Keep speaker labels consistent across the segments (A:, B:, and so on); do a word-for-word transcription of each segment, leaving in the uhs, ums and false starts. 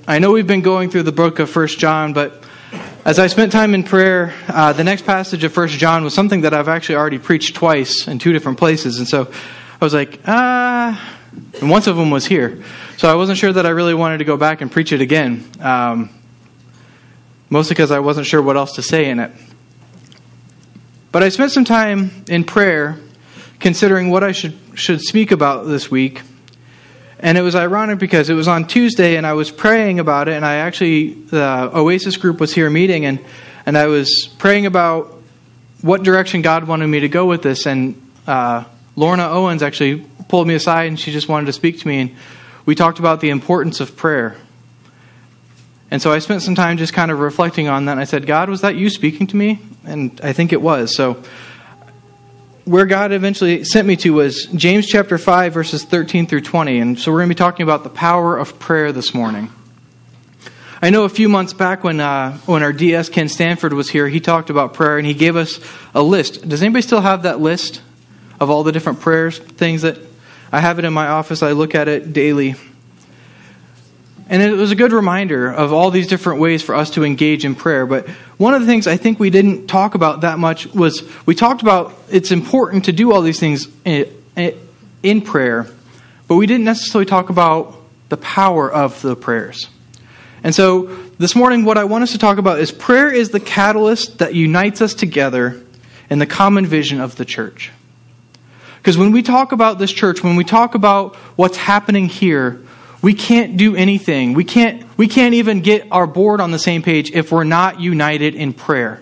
A: I know we've been going through the book of First John, but as I spent time in prayer, uh, the next passage of First John was something that I've actually already preached twice in two different places. And so I was like, ah, and once of them was here. So I wasn't sure that I really wanted to go back and preach it again, um, mostly because I wasn't sure what else to say in it. But I spent some time in prayer considering what I should should speak about this week. And it was ironic because it was on Tuesday and I was praying about it, and I actually, the Oasis group was here meeting, and, and I was praying about what direction God wanted me to go with this. And uh, Lorna Owens actually pulled me aside and she just wanted to speak to me, and we talked about the importance of prayer. And so I spent some time just kind of reflecting on that, and I said, God, was that you speaking to me? And I think it was. So where God eventually sent me to was James chapter five, verses thirteen through twenty. And so we're going to be talking about the power of prayer this morning. I know a few months back when uh, when our D S, Ken Stanford, was here, he talked about prayer and he gave us a list. Does anybody still have that list of all the different prayers, things that I have it in my office? I look at it daily. And it was a good reminder of all these different ways for us to engage in prayer. But one of the things I think we didn't talk about that much was we talked about it's important to do all these things in prayer, but we didn't necessarily talk about the power of the prayers. And so this morning what I want us to talk about is prayer is the catalyst that unites us together in the common vision of the church. Because when we talk about this church, when we talk about what's happening here, we can't do anything. We can't we can't even get our board on the same page if we're not united in prayer.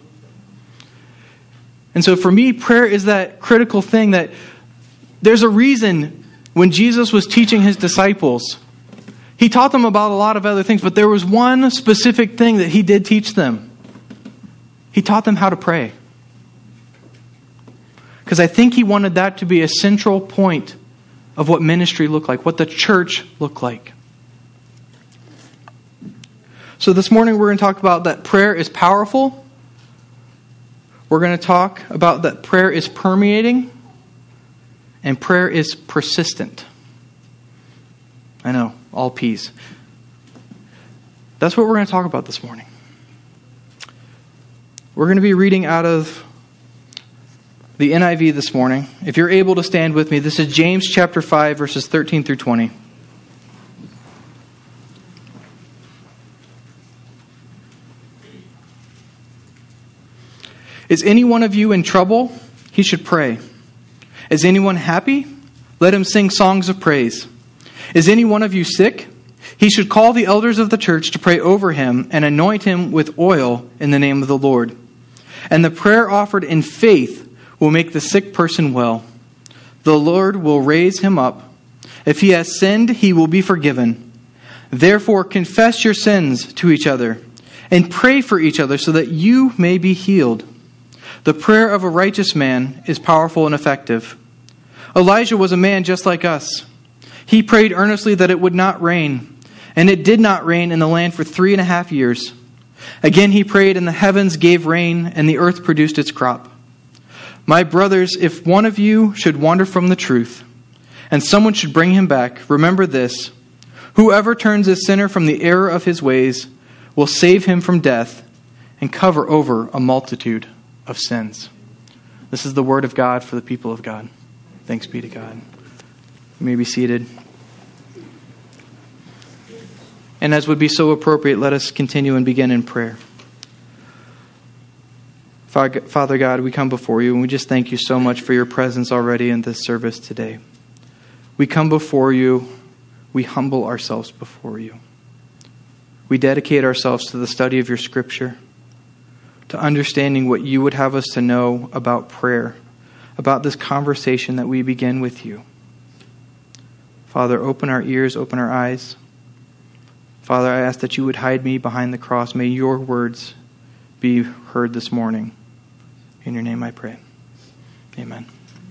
A: And so for me, prayer is that critical thing that there's a reason when Jesus was teaching his disciples, he taught them about a lot of other things, but there was one specific thing that he did teach them. He taught them how to pray. Because I think he wanted that to be a central point of what ministry looked like, what the church looked like. So this morning we're going to talk about that prayer is powerful. We're going to talk about that prayer is permeating. And prayer is persistent. I know, all P's. That's what we're going to talk about this morning. We're going to be reading out of the N I V this morning. If you're able to stand with me, this is James chapter five, verses thirteen through twenty. Is any one of you in trouble? He should pray. Is anyone happy? Let him sing songs of praise. Is any one of you sick? He should call the elders of the church to pray over him and anoint him with oil in the name of the Lord. And the prayer offered in faith will make the sick person well. The Lord will raise him up. If he has sinned, he will be forgiven. Therefore, confess your sins to each other and pray for each other so that you may be healed. The prayer of a righteous man is powerful and effective. Elijah was a man just like us. He prayed earnestly that it would not rain, and it did not rain in the land for three and a half years. Again he prayed, and the heavens gave rain, and the earth produced its crop. My brothers, if one of you should wander from the truth, and someone should bring him back, remember this: whoever turns a sinner from the error of his ways will save him from death and cover over a multitude of sins. This is the word of God for the people of God. Thanks be to God. You may be seated. And as would be so appropriate, let us continue and begin in prayer. Father God, we come before you and we just thank you so much for your presence already in this service today. We come before you. We humble ourselves before you. We dedicate ourselves to the study of your scripture, to understanding what you would have us to know about prayer, about this conversation that we begin with you. Father, open our ears, open our eyes. Father, I ask that you would hide me behind the cross. May your words be heard this morning. In your name I pray. Amen.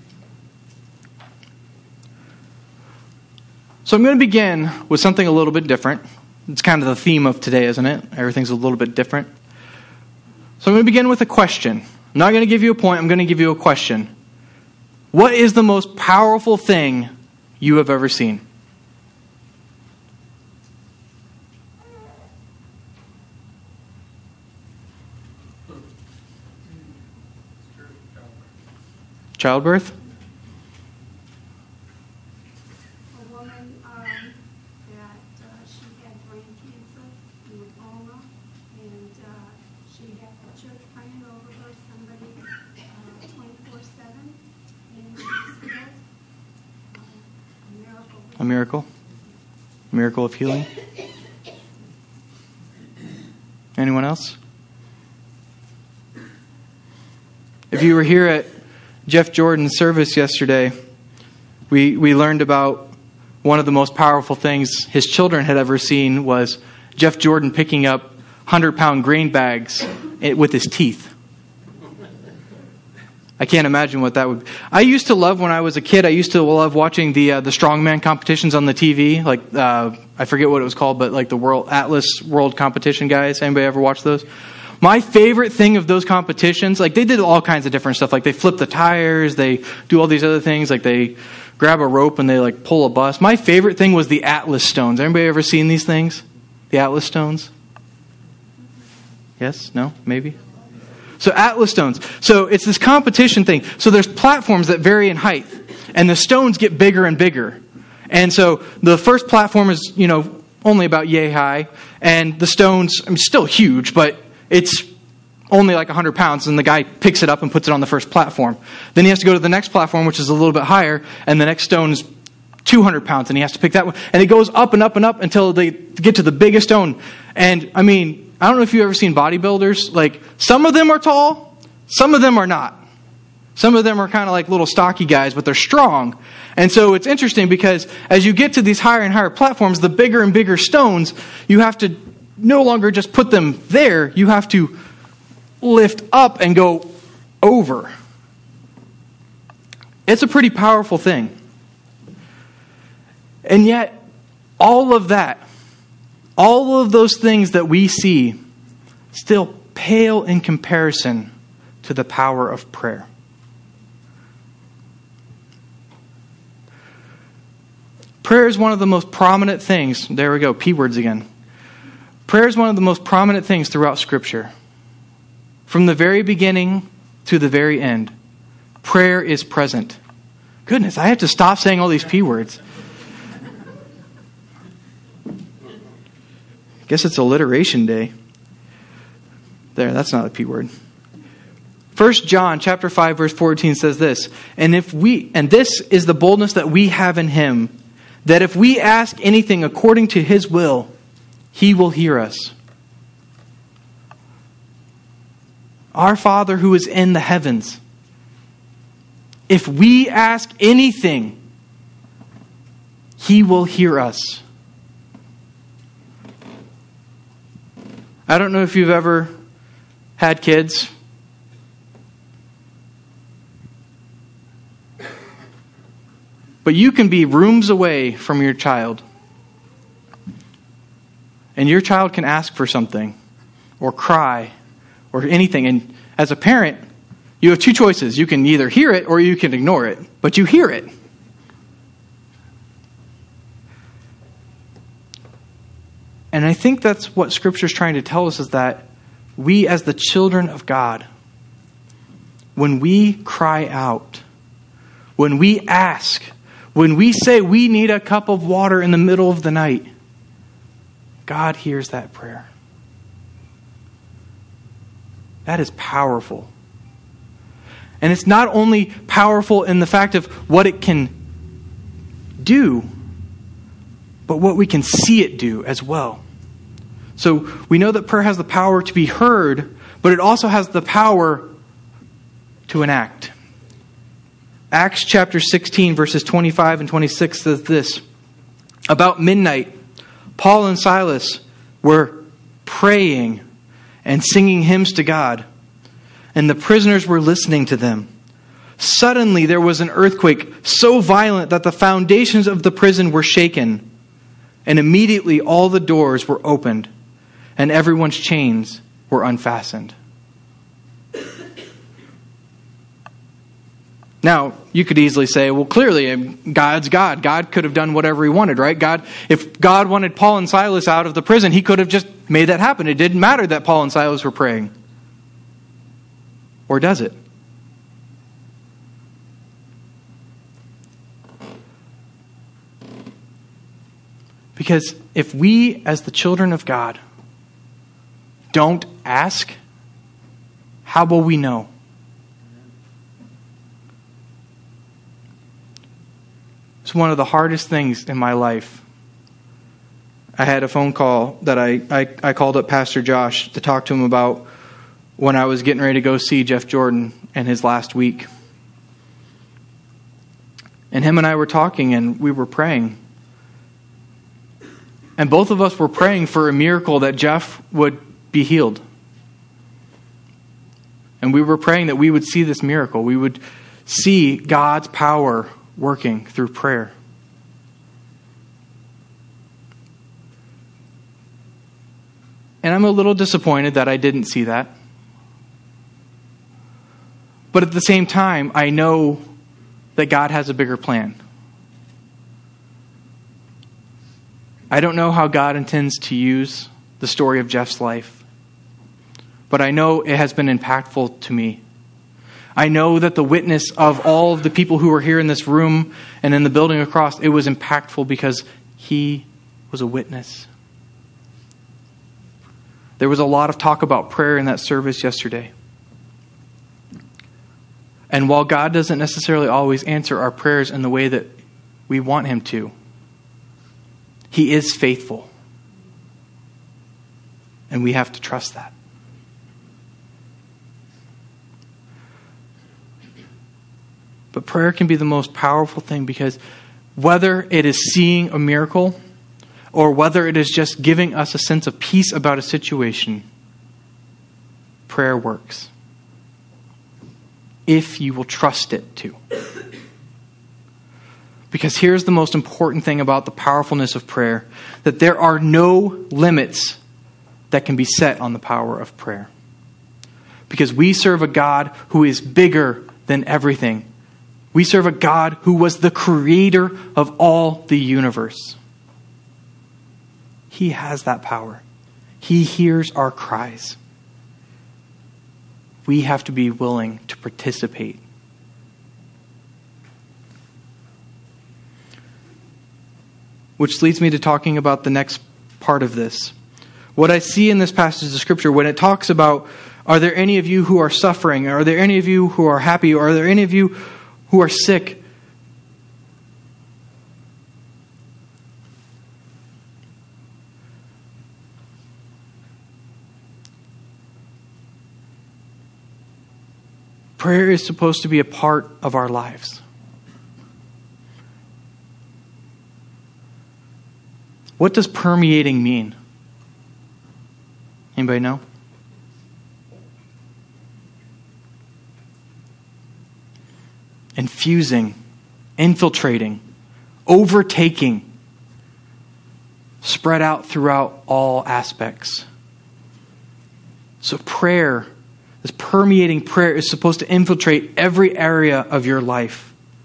A: So I'm going to begin with something a little bit different. It's kind of the theme of today, isn't it? Everything's a little bit different. So I'm going to begin with a question. I'm not going to give you a point. I'm going to give you a question. What is the most powerful thing you have ever seen? Childbirth?
B: A woman um, that uh, she had brain cancer, lymphoma, and uh, she had the church praying over her, somebody uh, twenty-four seven, and she was healed. Uh, a miracle.
A: A miracle? A miracle of healing? Anyone else? If you were here at Jeff Jordan's service yesterday, we we learned about one of the most powerful things his children had ever seen was Jeff Jordan picking up one hundred pound grain bags with his teeth. I can't imagine what that would be. I used to love, when I was a kid, I used to love watching the uh, the strongman competitions on the T V. Like, uh, I forget what it was called, but like the World Atlas World Competition guys. Anybody ever watch those? My favorite thing of those competitions, like they did all kinds of different stuff. Like they flip the tires, they do all these other things. Like they grab a rope and they like pull a bus. My favorite thing was the Atlas stones. Anybody ever seen these things? The Atlas stones? Yes? No? Maybe? So Atlas stones. So it's this competition thing. So there's platforms that vary in height, and the stones get bigger and bigger. And so the first platform is, you know, only about yay high, and the stones, I mean, still huge, but it's only like one hundred pounds, and the guy picks it up and puts it on the first platform. Then he has to go to the next platform, which is a little bit higher, and the next stone is two hundred pounds, and he has to pick that one. And it goes up and up and up until they get to the biggest stone. And, I mean, I don't know if you've ever seen bodybuilders. Like, some of them are tall, some of them are not. Some of them are kind of like little stocky guys, but they're strong. And so it's interesting because as you get to these higher and higher platforms, the bigger and bigger stones, you have to no longer just put them there. You have to lift up and go over. It's a pretty powerful thing. And yet, all of that, all of those things that we see still pale in comparison to the power of prayer. Prayer is one of the most prominent things. There we go, P words again. Prayer is one of the most prominent things throughout Scripture. From the very beginning to the very end, prayer is present. Goodness, I have to stop saying all these P words. I guess it's alliteration day. There, that's not a P word. First John chapter five verse fourteen says this, and if we and this is the boldness that we have in him, that if we ask anything according to his will, he will hear us. Our Father who is in the heavens, if we ask anything, he will hear us. I don't know if you've ever had kids. But you can be rooms away from your child. And your child can ask for something, or cry, or anything. And as a parent, you have two choices. You can either hear it or you can ignore it. But you hear it. And I think that's what Scripture is trying to tell us, is that we as the children of God, when we cry out, when we ask, when we say we need a cup of water in the middle of the night, God hears that prayer. That is powerful. And it's not only powerful in the fact of what it can do, but what we can see it do as well. So we know that prayer has the power to be heard, but it also has the power to enact. Acts chapter sixteen, verses twenty-five and twenty-six says this. About midnight, Paul and Silas were praying and singing hymns to God, and the prisoners were listening to them. Suddenly there was an earthquake so violent that the foundations of the prison were shaken, and immediately all the doors were opened, and everyone's chains were unfastened. Now, you could easily say, well, clearly, God's God. God could have done whatever he wanted, right? God, if God wanted Paul and Silas out of the prison, he could have just made that happen. It didn't matter that Paul and Silas were praying. Or does it? Because if we, as the children of God, don't ask, how will we know? It's one of the hardest things in my life. I had a phone call that I, I, I called up Pastor Josh to talk to him about when I was getting ready to go see Jeff Jordan in his last week. And him and I were talking and we were praying. And both of us were praying for a miracle that Jeff would be healed. And we were praying that we would see this miracle. We would see God's power working through prayer. And I'm a little disappointed that I didn't see that. But at the same time, I know that God has a bigger plan. I don't know how God intends to use the story of Jeff's life, but I know it has been impactful to me. I know that the witness of all of the people who were here in this room and in the building across, it was impactful because he was a witness. There was a lot of talk about prayer in that service yesterday. And while God doesn't necessarily always answer our prayers in the way that we want him to, he is faithful. And we have to trust that. But prayer can be the most powerful thing because whether it is seeing a miracle or whether it is just giving us a sense of peace about a situation, prayer works. If you will trust it to. Because here's the most important thing about the powerfulness of prayer, that there are no limits that can be set on the power of prayer. Because we serve a God who is bigger than everything. We serve a God who was the creator of all the universe. He has that power. He hears our cries. We have to be willing to participate. Which leads me to talking about the next part of this. What I see in this passage of Scripture, when it talks about, are there any of you who are suffering? Are there any of you who are happy? Or are there any of you who are sick? Prayer is supposed to be a part of our lives. What does permeating mean? Anybody know? Infusing, infiltrating, overtaking, spread out throughout all aspects. So prayer, this permeating prayer, is supposed to infiltrate every area of your life.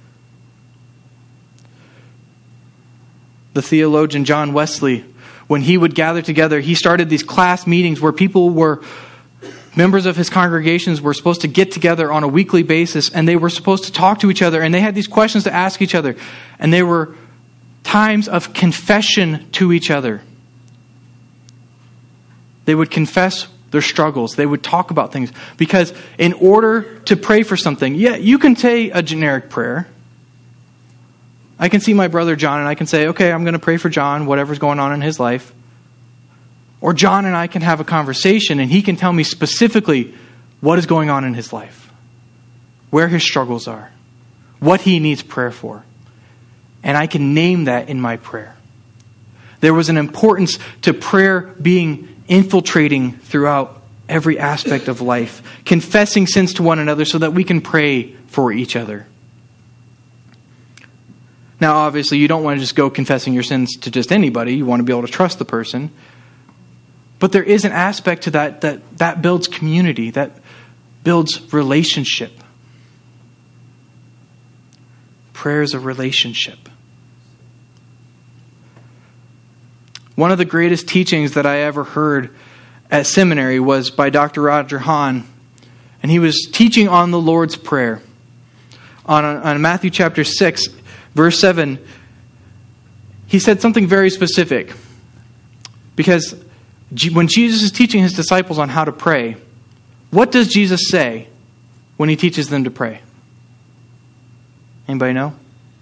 A: The theologian John Wesley, when he would gather together, he started these class meetings where people were, members of his congregations were supposed to get together on a weekly basis, and they were supposed to talk to each other, and they had these questions to ask each other. And they were times of confession to each other. They would confess their struggles. They would talk about things. Because in order to pray for something, yeah, you can say a generic prayer. I can see my brother John and I can say, okay, I'm going to pray for John, whatever's going on in his life. Or John and I can have a conversation and he can tell me specifically what is going on in his life, where his struggles are, what he needs prayer for. And I can name that in my prayer. There was an importance to prayer being infiltrating throughout every aspect of life, confessing sins to one another so that we can pray for each other. Now, obviously, you don't want to just go confessing your sins to just anybody. You want to be able to trust the person. But there is an aspect to that that, that builds community, that builds relationship. Prayer is a relationship. One of the greatest teachings that I ever heard at seminary was by Doctor Roger Hahn. And he was teaching on the Lord's Prayer. On, on Matthew chapter six, verse seven, he said something very specific. Because when Jesus is teaching his disciples on how to pray, what does Jesus say when he teaches them to pray? Anybody know?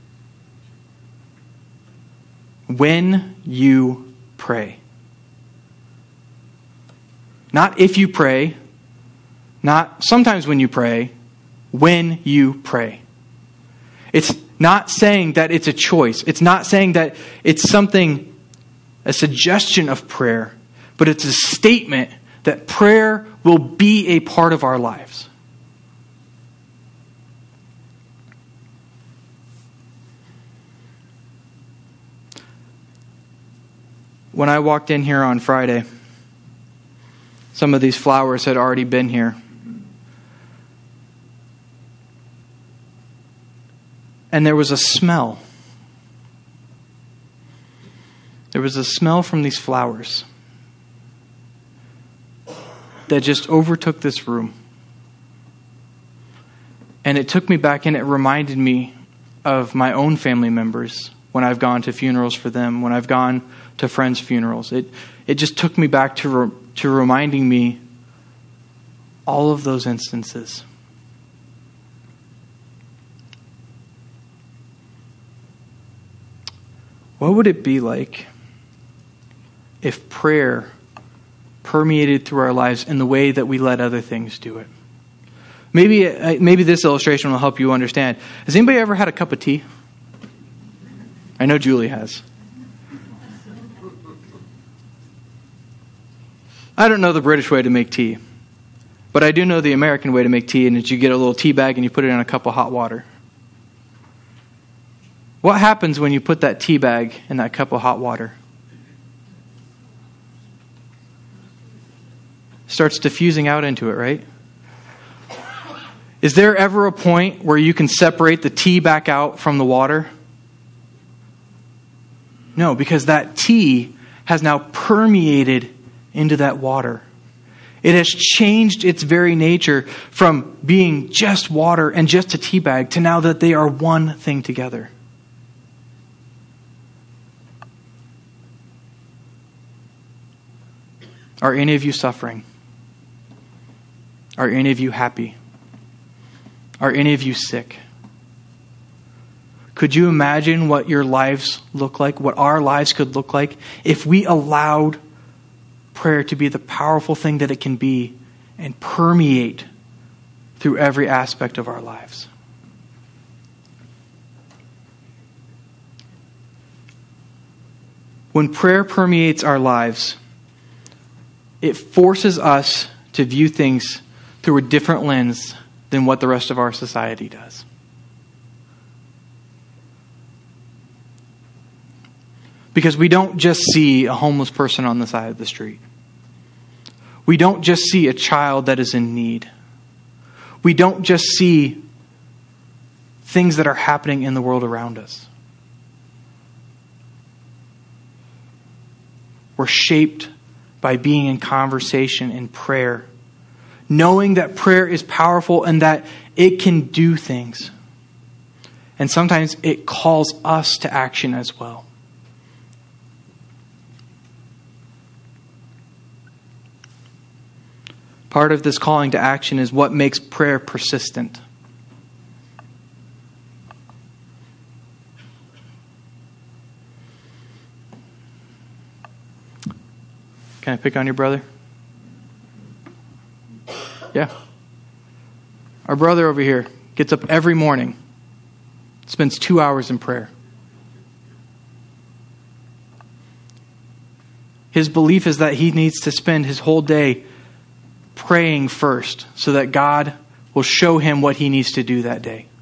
A: When you pray. Not if you pray, not sometimes when you pray, when you pray. It's not saying that it's a choice. It's not saying that it's something, a suggestion of prayer, but it's a statement that prayer will be a part of our lives. When I walked in here on Friday, some of these flowers had already been here. And there was a smell. There was a smell from these flowers that just overtook this room. And it took me back and it reminded me of my own family members when I've gone to funerals for them, when I've gone to friends' funerals. It it just took me back to re, to reminding me all of those instances. What would it be like if prayer permeated through our lives in the way that we let other things do it? Maybe maybe this illustration will help you understand. Has anybody ever had a cup of tea? I know Julie has. I don't know the British way to make tea, but I do know the American way to make tea, and it's you get a little tea bag and you put it in a cup of hot water. What happens when you put that tea bag in that cup of hot water? It starts diffusing out into it, right? Is there ever a point where you can separate the tea back out from the water? No, because that tea has now permeated into that water. It has changed its very nature from being just water and just a tea bag to now that they are one thing together. Are any of you suffering? Are any of you happy? Are any of you sick? Could you imagine what your lives look like, what our lives could look like if we allowed prayer to be the powerful thing that it can be and permeate through every aspect of our lives? When prayer permeates our lives, it forces us to view things through a different lens than what the rest of our society does. Because we don't just see a homeless person on the side of the street. We don't just see a child that is in need. We don't just see things that are happening in the world around us. We're shaped by being in conversation in prayer, knowing that prayer is powerful and that it can do things. And sometimes it calls us to action as well. Part of this calling to action is what makes prayer persistent. Can I pick on your brother? Yeah. Our brother over here gets up every morning, spends two hours in prayer. His belief is that he needs to spend his whole day praying first so that God will show him what he needs to do that day.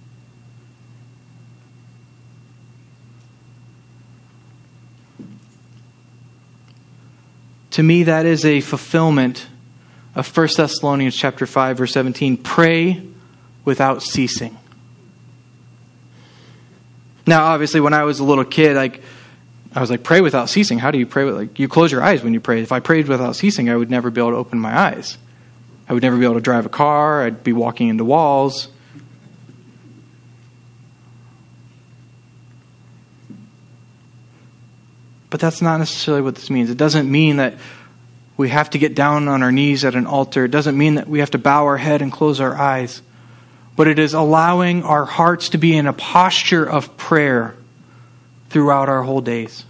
A: To me, that is a fulfillment of First Thessalonians chapter five, verse seventeen. Pray without ceasing. Now, obviously, when I was a little kid, like I was like, pray without ceasing. How do you pray? Like, you close your eyes when you pray. If I prayed without ceasing, I would never be able to open my eyes. I would never be able to drive a car. I'd be walking into walls. But that's not necessarily what this means. It doesn't mean that we have to get down on our knees at an altar. It doesn't mean that we have to bow our head and close our eyes. But it is allowing our hearts to be in a posture of prayer throughout our whole days.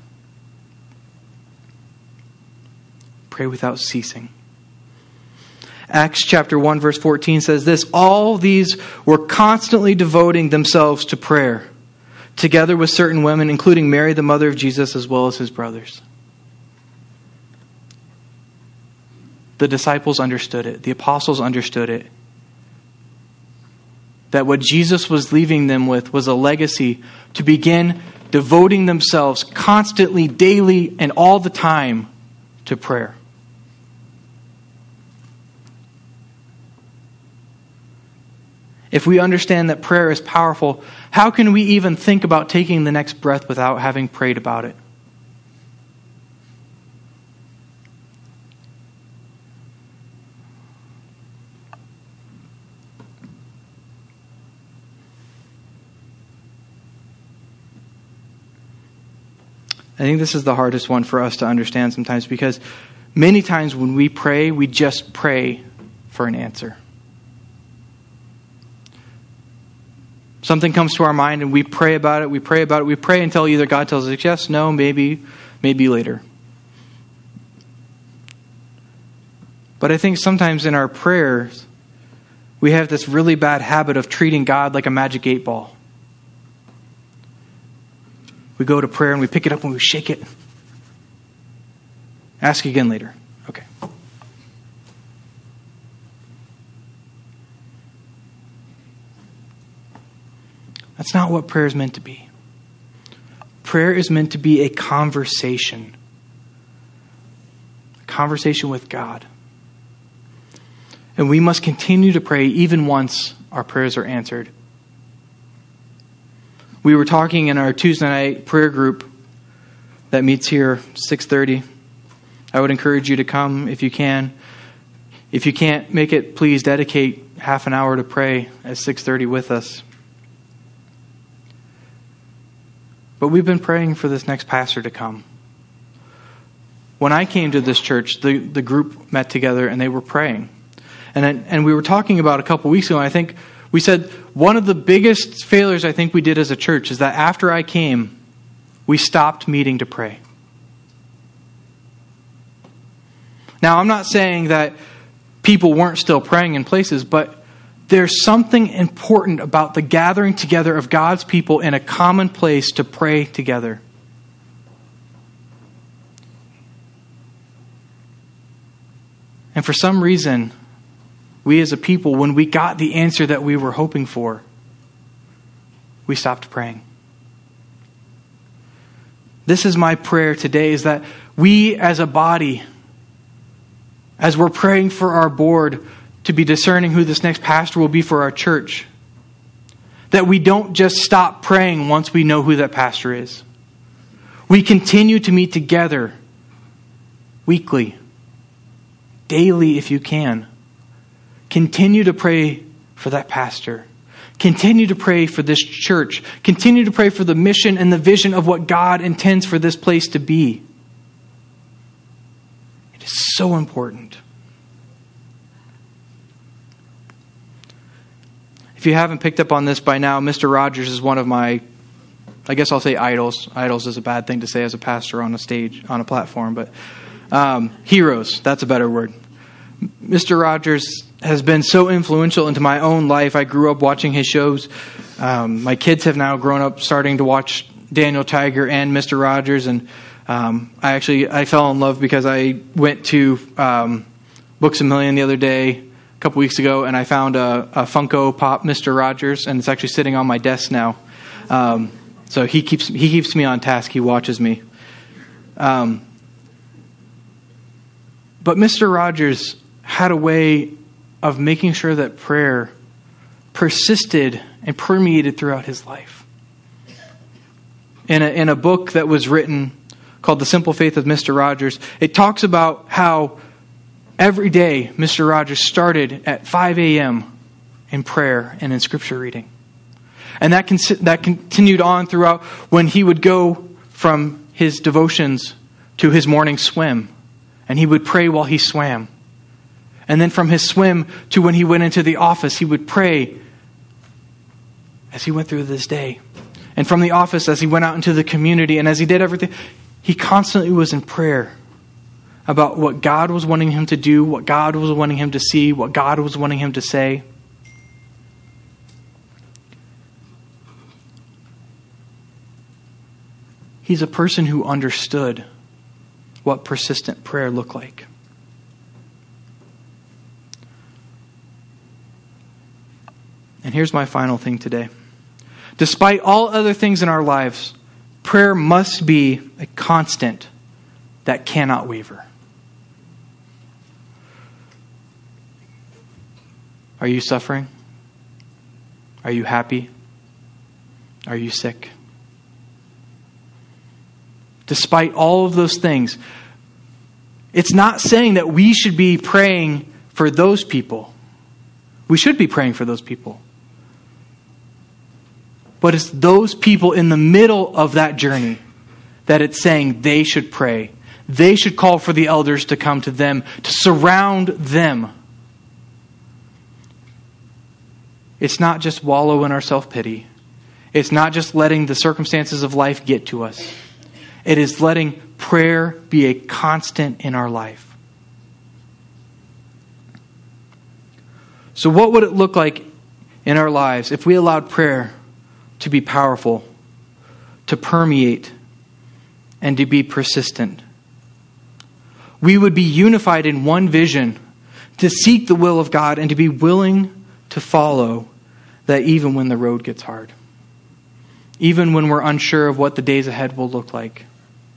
A: Pray without ceasing. Acts chapter one verse fourteen says this, all these were constantly devoting themselves to prayer, together with certain women, including Mary, the mother of Jesus, as well as his brothers. The disciples understood it. The apostles understood it. That what Jesus was leaving them with was a legacy to begin devoting themselves constantly, daily, and all the time to prayer. If we understand that prayer is powerful, how can we even think about taking the next breath without having prayed about it? I think this is the hardest one for us to understand sometimes, because many times when we pray, we just pray for an answer. Something comes to our mind and we pray about it, we pray about it, we pray until either God tells us yes, no, maybe, maybe later. But I think sometimes in our prayers, we have this really bad habit of treating God like a magic eight ball. We go to prayer and we pick it up and we shake it. Ask again later. Okay. That's not what prayer is meant to be. Prayer is meant to be a conversation. A conversation with God. And we must continue to pray even once our prayers are answered. We were talking in our Tuesday night prayer group that meets here six thirty. I would encourage you to come if you can. If you can't make it, please dedicate half an hour to pray at six thirty with us. But we've been praying for this next pastor to come. When I came to this church, the, the group met together and they were praying. And, and we were talking about a couple weeks ago, and I think we said one of the biggest failures I think we did as a church is that after I came, we stopped meeting to pray. Now, I'm not saying that people weren't still praying in places, but there's something important about the gathering together of God's people in a common place to pray together. And for some reason, we as a people, when we got the answer that we were hoping for, we stopped praying. This is my prayer today, is that we as a body, as we're praying for our board to be discerning who this next pastor will be for our church, that we don't just stop praying once we know who that pastor is. We continue to meet together weekly, daily if you can. Continue to pray for that pastor. Continue to pray for this church. Continue to pray for the mission and the vision of what God intends for this place to be. It is so important. If you haven't picked up on this by now, Mister Rogers is one of my, I guess I'll say idols. Idols is a bad thing to say as a pastor on a stage, on a platform, but um, heroes, that's a better word. Mister Rogers has been so influential into my own life. I grew up watching his shows. Um, my kids have now grown up starting to watch Daniel Tiger and Mister Rogers, and um, I actually I fell in love because I went to um, Books A Million the other day, a couple weeks ago, and I found a, a Funko Pop Mister Rogers, and it's actually sitting on my desk now. Um, so he keeps he keeps me on task. He watches me. Um, but Mister Rogers had a way of making sure that prayer persisted and permeated throughout his life. In a, in a book that was written called The Simple Faith of Mister Rogers, it talks about how every day Mister Rogers started at five a.m. in prayer and in scripture reading. And that con- that continued on throughout when he would go from his devotions to his morning swim, and he would pray while he swam. And then from his swim to when he went into the office, he would pray as he went through this day. And from the office, as he went out into the community, and as he did everything, he constantly was in prayer about what God was wanting him to do, what God was wanting him to see, what God was wanting him to say. He's a person who understood what persistent prayer looked like. And here's my final thing today. Despite all other things in our lives, prayer must be a constant that cannot waver. Are you suffering? Are you happy? Are you sick? Despite all of those things, it's not saying that we should be praying for those people. We should be praying for those people. But it's those people in the middle of that journey that it's saying they should pray. They should call for the elders to come to them, to surround them. It's not just wallow in our self-pity. It's not just letting the circumstances of life get to us. It is letting prayer be a constant in our life. So what would it look like in our lives if we allowed prayer to be powerful, to permeate, and to be persistent? We would be unified in one vision to seek the will of God and to be willing to follow that even when the road gets hard. Even when we're unsure of what the days ahead will look like.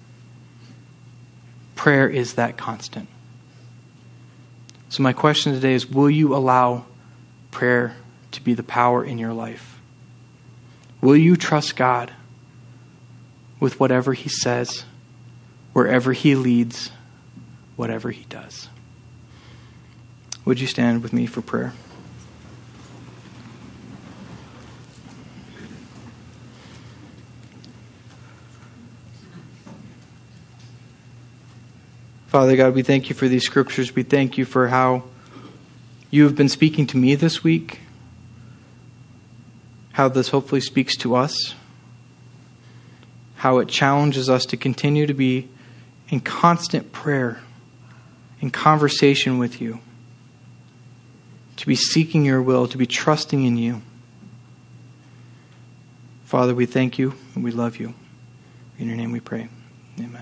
A: Prayer is that constant. So my question today is, will you allow prayer to be the power in your life? Will you trust God with whatever He says, wherever He leads, whatever He does? Would you stand with me for prayer? Father God, we thank you for these scriptures. We thank you for how you have been speaking to me this week. How this hopefully speaks to us. How it challenges us to continue to be in constant prayer, in conversation with you. To be seeking your will, to be trusting in you. Father, we thank you and we love you. In your name we pray.